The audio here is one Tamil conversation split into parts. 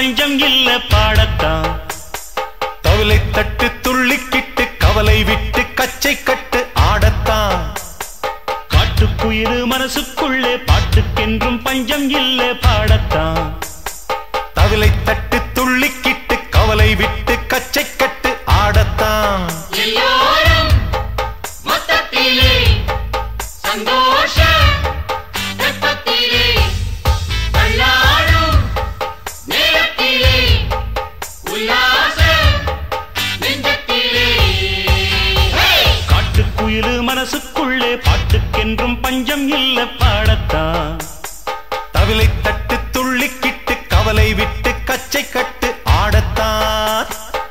பஞ்சம் இல்ல பாடத்தான். தவிலை தட்டு துள்ளிக்கிட்டு கவலை விட்டு கச்சை கட்டு ஆடத்தான். காட்டுக்குயிரு மனசுக்குள்ளே பாட்டுக்கென்றும் பஞ்சம் இல்ல பாடத்தான். தவிலை தட்டு துள்ளிக்கிட்டு கவலை விட்டு கச்சை கட்டு ஆடத்தான். எல்லாரும் மொத்தத்திலே சந்தோஷ வெப்பத்திலே தள்ளாடும் நேரத்திலே உல்லாச நெஞ்சத்திலே. காட்டுக்குயிரு மனசுக்குள்ளே பாட்டுக்கென்றும் பஞ்சம் இல்ல பாடத்தான். தவிலை தட்டு துள்ளிக்கிட்டு கவலை விட்டு கச்சை கட்டு ஆடத்தான்.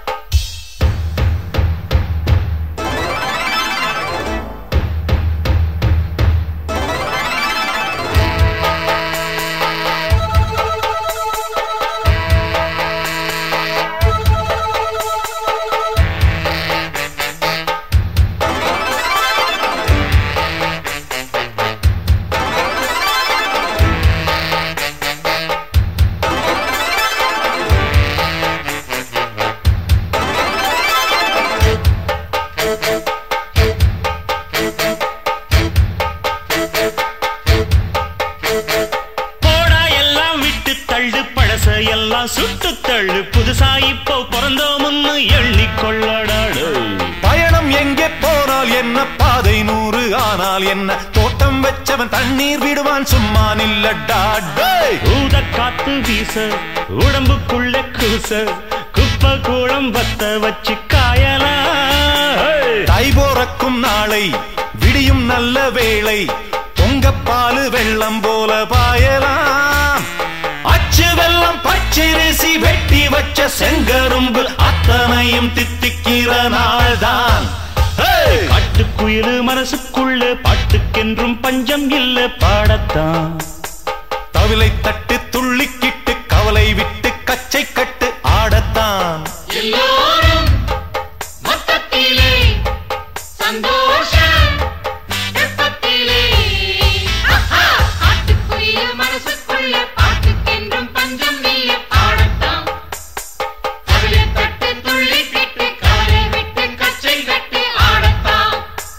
எல்லாம் சுட்டு தள்ளு புதுசா இப்போ பிறந்தோம்னு எண்ணிக்கொள்ளடாடு. பயணம் எங்கே போனால் என்ன பாதை 100 ஆனால் என்ன தோட்டம் வச்சவன் தண்ணீர் விடுவான் சும்மா நில்லடாடு. ஊத காத்து வீச உடம்புக்குள்ள கூச குப்பை கூடம் வத்த வச்சு காயலாம். தை போறக்கும் நாளை விடியும் நல்ல வேளை பொங்கப்பாலு வெள்ளம் போல பாயலாம். அச்சு வெள்ளம் பச்சரிசி வெட்டி வச்ச செங்கரும்பு அத்தனையும் தித்திக்கிற நாள்தான். காட்டுக்குயிரு மனசுக்குள்ள பாட்டுக்கென்றும் பஞ்சம் இல்ல பாடத்தான். தவிலை தட்டு துள்ளிக்கிட்டு கவலை விட்டு கச்சை கட்டு ஆடத்தான். எல்லாரும் மொத்தத்திலே சந்தோஷ வெப்பத்திலே காட்டுக்குயிரு மனசுக்குள்ள பாட்டுக்கென்றும் பஞ்சம் இல்ல பாடத்தான். தவிலை தட்டு துள்ளிக்கிட்டு கவலை விட்டு கச்சை கட்டு ஆடத்தான்.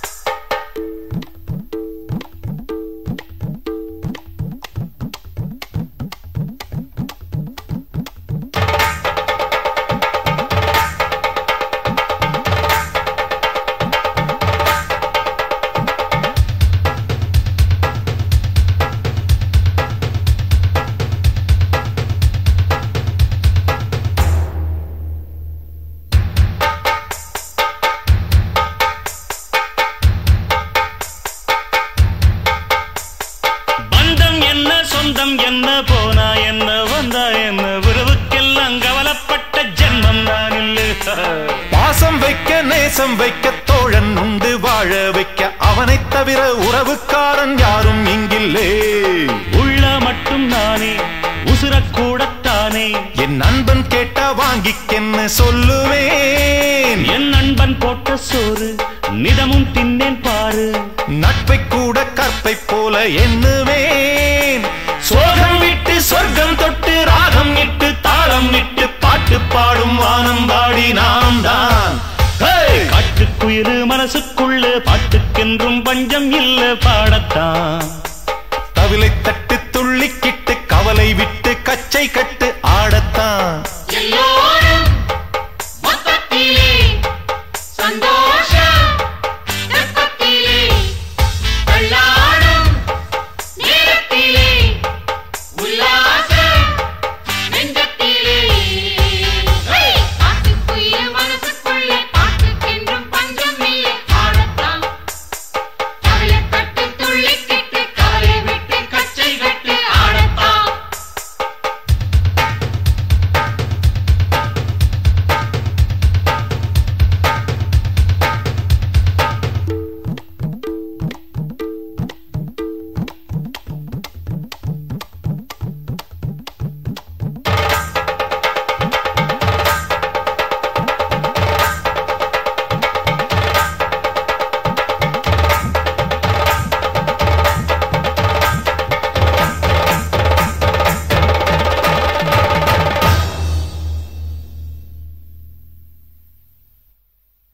சொந்தம் என்ன போனா என்ன வந்தா என்ன உறவுக்கெல்லாம் கவலைப்பட்ட ஜென்மம் நான் இல்லை. பாசம் வைக்க நேசம் வைக்க தோழன் உண்டு வாழ வைக்க அவனை தவிர உறவுக்காரன் யாரும் இங்கில்லே. உள்ள மட்டும் நானே உசுரக்கூடத்தானே என் நண்பன் கேட்டா வாங்கிக்கென்னு சொல்லுவேன். என் நண்பன் போட்ட சோறு நிதமும் தின்னேன் பாரு. நட்பை கூட கற்பை போல எண்ணுவேன். சோகம் விட்டு சொர்க்கம் தொட்டு ராகம் இட்டு தாளம் இட்டு பாட்டு பாடும் வானம்